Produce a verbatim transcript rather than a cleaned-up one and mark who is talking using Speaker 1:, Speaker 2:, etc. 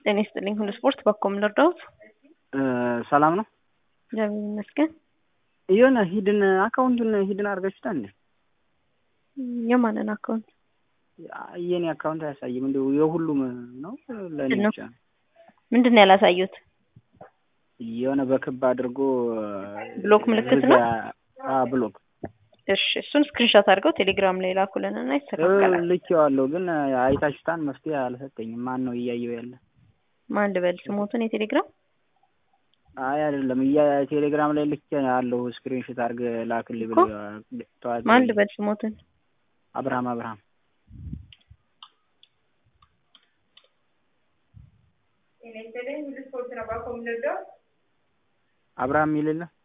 Speaker 1: ጤና ይስጥልኝ ሁሉ ስፖርት በኮም ልርዳዎት?
Speaker 2: ሰላም ነው?
Speaker 1: እግዚአብሔር ይመስገን።
Speaker 2: የሆነ ሂድን አካውንቱን ሂድን አድርጋችሁታል እንዴ?
Speaker 1: የማንን አካውንት?
Speaker 2: የኔ አካውንት አያሳይም። እንደው የሁሉም ነው ለኔ ብቻ ነው።
Speaker 1: ምንድነው ያላሳዩት?
Speaker 2: የሆነ በክብ አድርጎ
Speaker 1: ብሎክ ምልክት ነው?
Speaker 2: አዎ ብሎክ።
Speaker 1: እሺ እሱን ስክሪንሾት አድርገው ቴሌግራም ላይ ላኩልንና ይስተካከላል።
Speaker 2: ልኬዋለሁ ግን አይታችሁታል መፍትሄ አልሰጠኝም። ማን ነው እያየው ያለ?
Speaker 1: ማን ልበል ስሞቱን የቴሌግራም?
Speaker 2: አይ አይደለም የቴሌግራም ላይ ልኬ ያለው ስክሪንሾት አድርገ ላክልኝ ብሎ ተዋል።
Speaker 1: ማን ልበል ስሞቱን?
Speaker 2: አብርሃም አብርሃም አብርሃም ይልልህ